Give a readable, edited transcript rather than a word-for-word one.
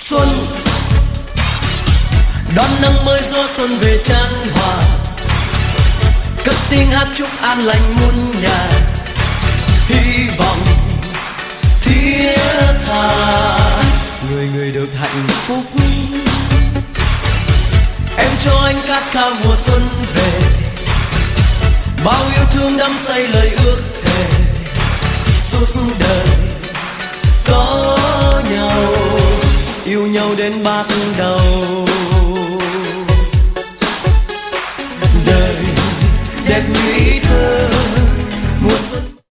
xuân, đón nắng mới gió xuân về chan hòa, cất tiếng hát chúc an lành muôn nhà, hy vọng thiết tha người người được hạnh phúc. Em cho anh khát khao mùa xuân về, bao yêu thương đắm say lời ước thề, suốt đời có nhau, yêu nhau đến bạc đầu.